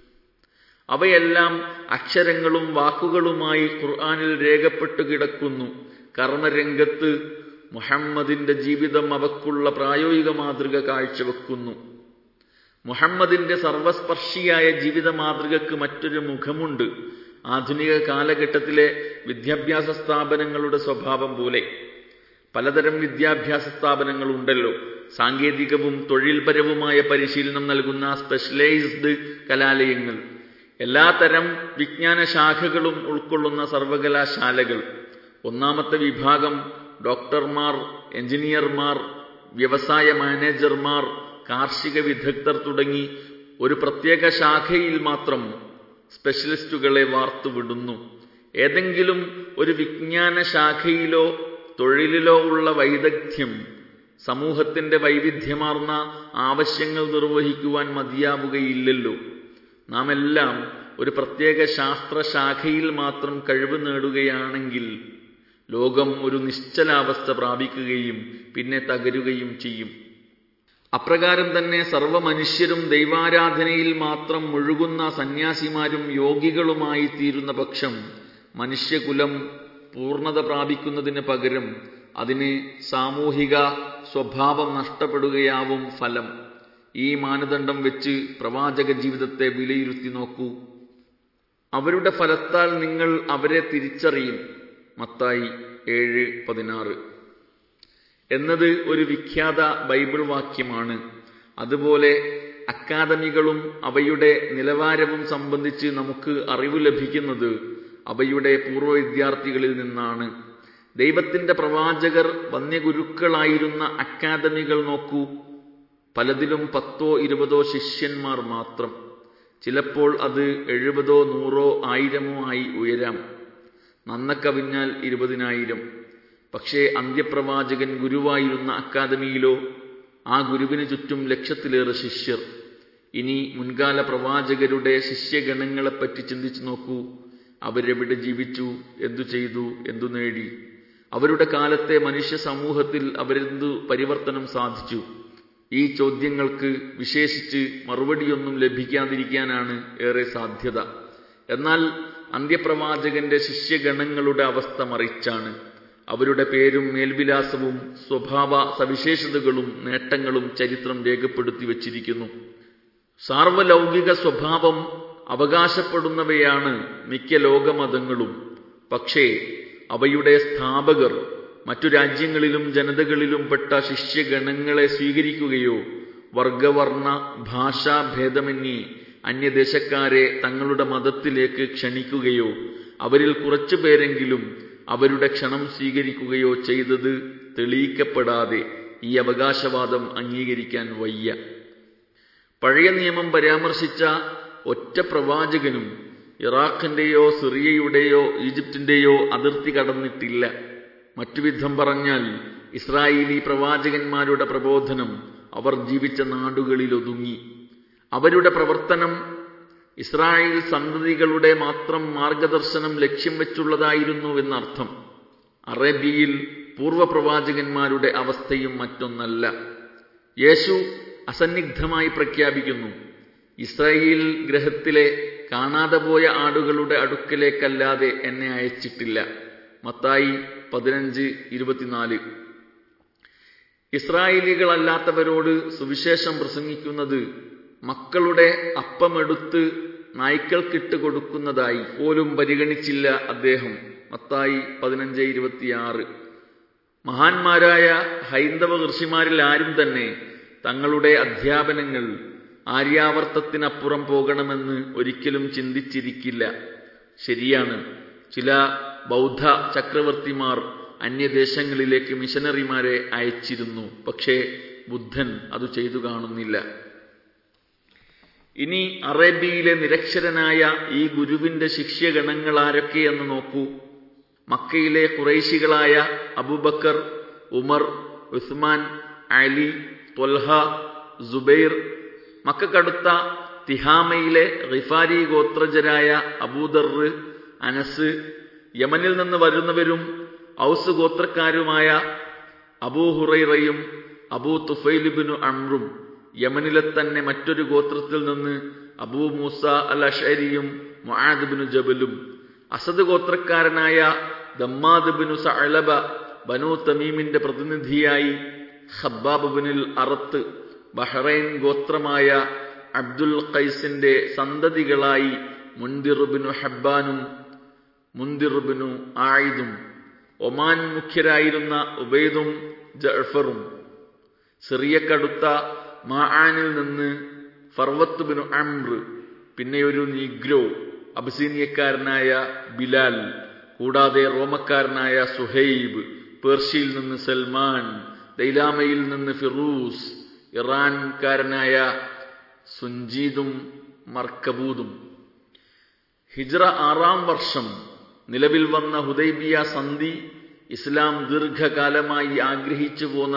അവയെല്ലാം അക്ഷരങ്ങളും വാക്കുകളുമായി ഖുർആനിൽ രേഖപ്പെട്ടു കിടക്കുന്നു. കർമ്മരംഗത്ത് മുഹമ്മദിന്റെ ജീവിതം അവക്കുള്ള പ്രായോഗിക മാതൃക കാഴ്ചവെക്കുന്നു. മുഹമ്മദിന്റെ സർവസ്പർശിയായ ജീവിത മാതൃകക്ക് മറ്റൊരു മുഖമുണ്ട്. ആധുനിക കാലഘട്ടത്തിലെ വിദ്യാഭ്യാസ സ്ഥാപനങ്ങളുടെ സ്വഭാവം പോലെ പലതരം വിദ്യാഭ്യാസ സ്ഥാപനങ്ങളുണ്ടല്ലോ. സാങ്കേതികവും തൊഴിൽപരവുമായ പരിശീലനം നൽകുന്ന സ്പെഷ്യലൈസ്ഡ് കലാലയങ്ങൾ, എല്ലാത്തരം വിജ്ഞാന ശാഖകളും ഉൾക്കൊള്ളുന്ന സർവകലാശാലകൾ. ഒന്നാമത്തെ വിഭാഗം ഡോക്ടർമാർ, എഞ്ചിനീയർമാർ, വ്യവസായ മാനേജർമാർ, കാർഷിക വിദഗ്ധർ തുടങ്ങി ഒരു പ്രത്യേക ശാഖയിൽ മാത്രം സ്പെഷ്യലിസ്റ്റുകളെ വാർത്തുവിടുന്നു. ഏതെങ്കിലും ഒരു വിജ്ഞാന ശാഖയിലോ തൊഴിലിലോ ഉള്ള വൈദഗ്ധ്യം സമൂഹത്തിന്റെ വൈവിധ്യമാർന്ന ആവശ്യങ്ങൾ നിർവഹിക്കുവാൻ മതിയാവുകയില്ലല്ലോ. നാം എല്ലാം ഒരു പ്രത്യേക ശാസ്ത്രശാഖയിൽ മാത്രം കഴിവ് നേടുകയാണെങ്കിൽ ലോകം ഒരു നിശ്ചലാവസ്ഥ പ്രാപിക്കുകയും പിന്നെ തകരുകയും ചെയ്യും. അപ്രകാരം തന്നെ സർവ്വ മനുഷ്യരും ദൈവാരാധനയിൽ മാത്രം മുഴുകുന്ന സന്യാസിമാരും യോഗികളുമായി തീരുന്ന പക്ഷം മനുഷ്യകുലം പൂർണ്ണത പ്രാപിക്കുന്നതിന് പകരം അതിന് സാമൂഹിക സ്വഭാവം നഷ്ടപ്പെടുകയാവും ഫലം. ഈ മാനദണ്ഡം വെച്ച് പ്രവാചക ജീവിതത്തെ വിലയിരുത്തി നോക്കൂ. അവരുടെ ഫലത്താൽ നിങ്ങൾ അവരെ തിരിച്ചറിയും. മത്തായി ഏഴ് പതിനാറ് എന്നത് ഒരു വിഖ്യാത ബൈബിൾ വാക്യമാണ്. അതുപോലെ അക്കാദമികളും അവയുടെ നിലവാരവും സംബന്ധിച്ച് നമുക്ക് അറിവ് ലഭിക്കുന്നത് അവയുടെ പൂർവ്വ വിദ്യാർത്ഥികളിൽ നിന്നാണ്. ദൈവത്തിന്റെ പ്രവാചകർ വന്യഗുരുക്കളായിരുന്ന അക്കാദമികൾ നോക്കൂ. പലതിലും പത്തോ ഇരുപതോ ശിഷ്യന്മാർ മാത്രം. ചിലപ്പോൾ അത് എഴുപതോ നൂറോ ആയിരമോ ആയി ഉയരാം. നന്നക്കവിഞ്ഞാൽ ഇരുപതിനായിരം. പക്ഷേ അന്ത്യപ്രവാചകൻ ഗുരുവായിരുന്ന അക്കാദമിയിലോ ആ ഗുരുവിന് ചുറ്റും ലക്ഷത്തിലേറെ ശിഷ്യർ. ഇനി മുൻകാല പ്രവാചകരുടെ ശിഷ്യഗണങ്ങളെപ്പറ്റി ചിന്തിച്ചു നോക്കൂ. അവരെവിടെ ജീവിച്ചു, എന്തു ചെയ്തു, എന്തു നേടി? അവരുടെ കാലത്തെ മനുഷ്യ സമൂഹത്തിൽ അവരെന്തു പരിവർത്തനം സാധിച്ചു? ഈ ചോദ്യങ്ങൾക്ക് വിശേഷിച്ച് മറുപടിയൊന്നും ലഭിക്കാതിരിക്കാനാണ് ഏറെ സാധ്യത. എന്നാൽ അന്ത്യപ്രവാചകന്റെ ശിഷ്യഗണങ്ങളുടെ അവസ്ഥ മറിച്ചാണ്. അവരുടെ പേരും മേൽവിലാസവും സ്വഭാവ സവിശേഷതകളും നേട്ടങ്ങളും ചരിത്രം രേഖപ്പെടുത്തി വച്ചിരിക്കുന്നു. സാർവലൗകിക സ്വഭാവം അവകാശപ്പെടുന്നവയാണ് മിക്ക ലോകമതങ്ങളും. പക്ഷേ അവയുടെ സ്ഥാപകർ മറ്റു രാജ്യങ്ങളിലും ജനതകളിലും പെട്ട ശിഷ്യഗണങ്ങളെ സ്വീകരിക്കുകയോ വർഗവർണ്ണ ഭാഷാഭേദമന്യേ അന്യദേശക്കാരെ തങ്ങളുടെ മതത്തിലേക്ക് ക്ഷണിക്കുകയോ അവരിൽ കുറച്ചുപേരെങ്കിലും അവരുടെ ക്ഷണം സ്വീകരിക്കുകയോ ചെയ്തത് തെളിയിക്കപ്പെടാതെ ഈ അവകാശവാദം അംഗീകരിക്കാൻ വയ്യ. പഴയ നിയമം പരാമർശിച്ച ഒറ്റ പ്രവാചകനും ഇറാഖിന്റെയോ സിറിയയുടെയോ ഈജിപ്തിന്റെയോ അതിർത്തി കടന്നിട്ടില്ല. മറ്റുവിധം പറഞ്ഞാൽ ഇസ്രായേലി പ്രവാചകന്മാരുടെ പ്രബോധനം അവർ ജീവിച്ച നാടുകളിൽ ഒതുങ്ങി. അവരുടെ പ്രവർത്തനം ഇസ്രായേൽ സന്തതികളുടെ മാത്രം മാർഗദർശനം ലക്ഷ്യം വെച്ചുള്ളതായിരുന്നുവെന്നർത്ഥം. അറേബ്യയിൽ പൂർവ്വപ്രവാചകന്മാരുടെ അവസ്ഥയും മറ്റൊന്നല്ല. യേശു അസന്നിഗ്ധമായി പ്രഖ്യാപിക്കുന്നു, ഇസ്രായേൽ ഗ്രഹത്തിലെ കാണാതെ പോയ ആടുകളുടെ അടുക്കലേക്കല്ലാതെ എന്നെ അയച്ചിട്ടില്ല. മത്തായി പതിനഞ്ച് ഇരുപത്തിനാല്. ഇസ്രായേലികളല്ലാത്തവരോട് സുവിശേഷം പ്രസംഗിക്കുന്നത് മക്കളുടെ അപ്പമെടുത്ത് നായ്ക്കൾക്കിട്ട് കൊടുക്കുന്നതായി പോലും പരിഗണിച്ചില്ല അദ്ദേഹം. മത്തായി പതിനഞ്ച് ഇരുപത്തിയാറ്. മഹാന്മാരായ ഹൈന്ദവ ഋഷിമാരിൽ ആരും തന്നെ തങ്ങളുടെ അധ്യാപനങ്ങൾ ആര്യാവർത്തത്തിനപ്പുറം പോകണമെന്ന് ഒരിക്കലും ചിന്തിച്ചിരിക്കില്ല. ശരിയാണ്, ചില ബൗദ്ധ ചക്രവർത്തിമാർ അന്യദേശങ്ങളിലേക്ക് മിഷനറിമാരെ അയച്ചിരുന്നു. പക്ഷേ ബുദ്ധൻ അത് ചെയ്തു കാണുന്നില്ല. ഇനി അറേബ്യയിലെ നിരക്ഷരനായ ഈ ഗുരുവിന്റെ ശിഷ്യഗണങ്ങൾ ആരൊക്കെയെന്ന് നോക്കൂ. മക്കയിലെ ഖുറൈശികളായ അബൂബക്കർ, ഉമർ, ഉസ്മാൻ, അലി, ത്വൽഹ, സുബൈർ. മക്കക്കടുത്ത തിഹാമയിലെ ഗിഫാരി ഗോത്രജരായ അബൂദർ, അനസ്. യമനിൽ നിന്ന് വരുന്നവരും ഔസ് ഗോത്രക്കാരുമായ അബൂ ഹുറൈറയും അബൂ തുഫൈലിബ്നു അംറും. യമനിലെ തന്നെ മറ്റൊരു ഗോത്രത്തിൽ നിന്ന് അബൂ മൂസ അൽ അശ്അരിയും മുആദ് ബിനു ജബലും. അസദ് ഗോത്രക്കാരനായ ദമ്മാദ് ബിനു സഅലബ ബനൂ തമീമിന്റെ പ്രതിനിധിയായി ഖബ്ബാബ് ബിനുൽ അറത്ത്. ബഹ്റൈൻ ഗോത്രമായ അബ്ദുൽ ഖൈസിന്റെ സന്തതികളായി മുൻദിർ ബിനു ഹബ്ബാനും മുൻദിർ ബിനു ആയിദും. ഒമാൻ മുഖ്യരായിരുന്ന ഉബൈദും ജഅഫറും. സിറിയക്കടുത്ത മാആനിൽ നിന്ന് ഫർവത്ത് ബിനു അംർ. പിന്നെയൊരു നീഗ്രോ അബസീനിയക്കാരനായ ബിലാൽ. കൂടാതെ റോമക്കാരനായ സുഹൈബ്, പേർഷ്യയിൽ നിന്ന് സൽമാൻ, ദൈലാമയിൽ നിന്ന് ഫിറൂസ്, ഇറാൻകാരനായ സുഞ്ചീദും മർക്കബൂദും. ഹിജ്റ ആറാം വർഷം നിലവിൽ വന്ന ഹുദൈബിയ സന്ധി ഇസ്ലാം ദീർഘകാലമായി ആഗ്രഹിച്ചു പോന്ന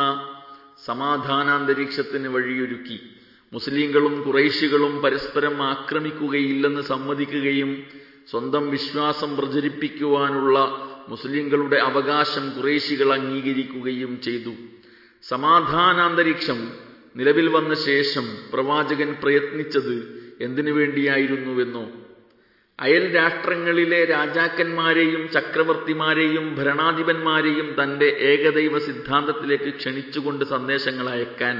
സമാധാനാന്തരീക്ഷത്തിന് വഴിയൊരുക്കി. മുസ്ലിങ്ങളും ഖുറൈശികളും പരസ്പരം ആക്രമിക്കുകയില്ലെന്ന് സമ്മതിക്കുകയും സ്വന്തം വിശ്വാസം പ്രചരിപ്പിക്കുവാനുള്ള മുസ്ലിങ്ങളുടെ അവകാശം ഖുറൈശികൾ അംഗീകരിക്കുകയും ചെയ്തു. സമാധാനാന്തരീക്ഷം നിലവിൽ വന്ന ശേഷം പ്രവാചകൻ പ്രയത്നിച്ചത് എന്തിനു വേണ്ടിയായിരുന്നുവെന്നോ? അയൽ രാഷ്ട്രങ്ങളിലെ രാജാക്കന്മാരെയും ചക്രവർത്തിമാരെയും ഭരണാധിപന്മാരെയും തന്റെ ഏകദൈവ സിദ്ധാന്തത്തിലേക്ക് ക്ഷണിച്ചുകൊണ്ട് സന്ദേശങ്ങൾ അയക്കാൻ.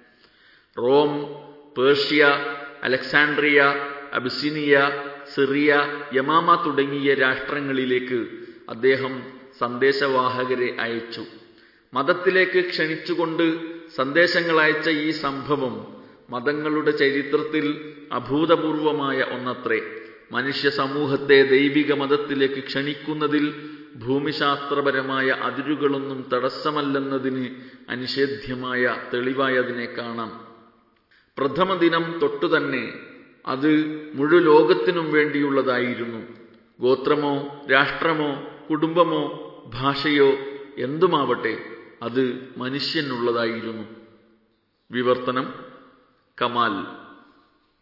Rome, Persia, Alexandria, Abyssinia, Syria, Yamama തുടങ്ങിയ രാഷ്ട്രങ്ങളിലേക്ക് അദ്ദേഹം സന്ദേശവാഹകരെ അയച്ചു. മതത്തിലേക്ക് ക്ഷണിച്ചുകൊണ്ട് സന്ദേശങ്ങൾ അയച്ച ഈ സംഭവം മതങ്ങളുടെ ചരിത്രത്തിൽ അഭൂതപൂർവമായ ഒന്നത്രേ. മനുഷ്യ സമൂഹത്തെ ദൈവിക മതത്തിലേക്ക് ക്ഷണിക്കുന്നതിൽ ഭൂമിശാസ്ത്രപരമായ അതിരുകളൊന്നും തടസ്സമല്ലെന്നതിന് അനിഷേധ്യമായ തെളിവായി അതിനെ കാണാം. പ്രഥമ ദിനം തൊട്ടുതന്നെ അത് മുഴുലോകത്തിനും വേണ്ടിയുള്ളതായിരുന്നു. ഗോത്രമോ രാഷ്ട്രമോ കുടുംബമോ ഭാഷയോ എന്തുമാവട്ടെ, അത് മനുഷ്യനുള്ളതായിരുന്നു. വിവർത്തനം കമാൽ.